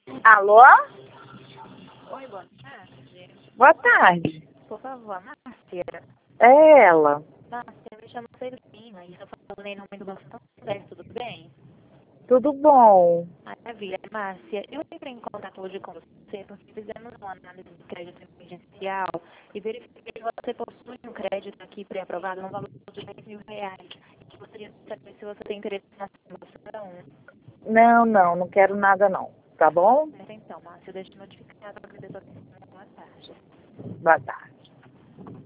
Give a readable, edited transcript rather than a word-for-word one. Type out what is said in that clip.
Alô? Oi, boa tarde. Boa tarde. Por favor, Márcia. É ela. Márcia, me chamo Celina e estou falando em nome do Bastão Sucesso, tudo bem? Tudo bom? Maravilha, Márcia. Eu entrei em contato hoje com você porque fizemos uma análise de crédito emergencial e verifiquei que você possui um crédito aqui pré-aprovado no valor de R$ 10.000. E gostaria de saber se você tem interesse na promoção. Não quero nada não. Tá bom? Mas então, Márcia, deixe notificado. Agradeço a atenção. Boa tarde. Boa tarde.